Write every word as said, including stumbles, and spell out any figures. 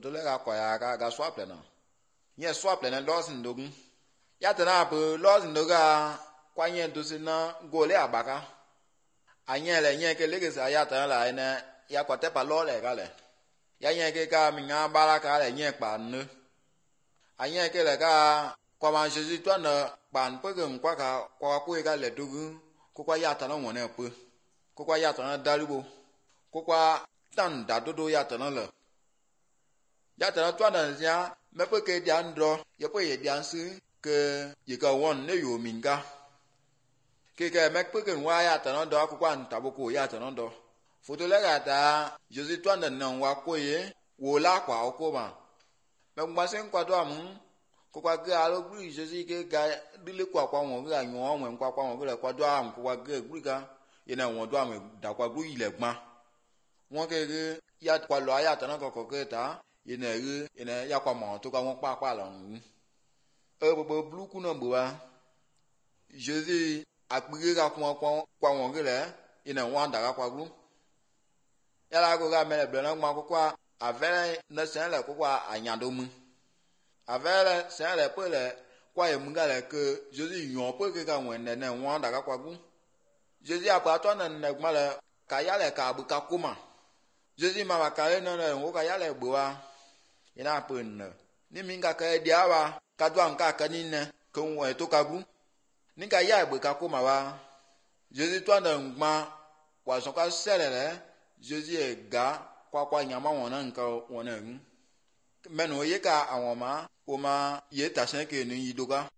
foto le ga kwa ya ga ga swap le na nye swap le na los ndogun ya tana bu los ndoga kwa nye dosi na gole abaka anye le nye ke le ke sa ya tana la ene ya kwa te pa lo le ga le ya nye ke ka mi nga baraka le nye pa nu anye ke le ga kwa ma jesu to na pan pe ke kwa ka kwa ku ga le dogun ko kwa ya tana won na pe ko kwa ya tana daribo ko kwa tan da dodo ya tana le ya tana to na ya me pe ke dia ndro ye pe ye dia nsu ke ye ka won ne yo minga ke ke me pe ke wa ya tana do ko kwa ntabo ko ya tana do foto le ga ta jesu to na na wa ko ye wo la kwa ko ba me ngba se nkwa do amu ko kwa ge alo gri jesu ke ga dile kwa kwa won ga yan won kwa kwa won le kwa do am ko kwa ge gri ga ye na won do am da kwa gri ile gbon won ke ge ya kwa lo ya tana ko ko ke ta ye na ge ye na ya kwa mo to ka won pa pa lo nu e bo blu ku no bo wa jesu akpige ga kwa kwa kwa won ge le ye na won da ga kwa gru ya la ko ga me le na ma ko kwa avere na se le ko kwa anyado mu avere se le pe le kwa ye mu ga le ke jesu yon pe ke ga won ne ne won da ga kwa gru jesu apa to na ne gma le ka ya le ka bu ka kuma jesu ma ba ka le no ne wo ka ya le bo wa ina pe ne ni mi ga ka dia wa ka do an ka ka ni ne ko won to ka gru ni ka ya bu ka kuma wa jesu to na gma wa so ka se le le jesu e ga kwa kwa nyama won na nka won na ngu meno ye ka awon ma o ma ye ta se ke ni yidoga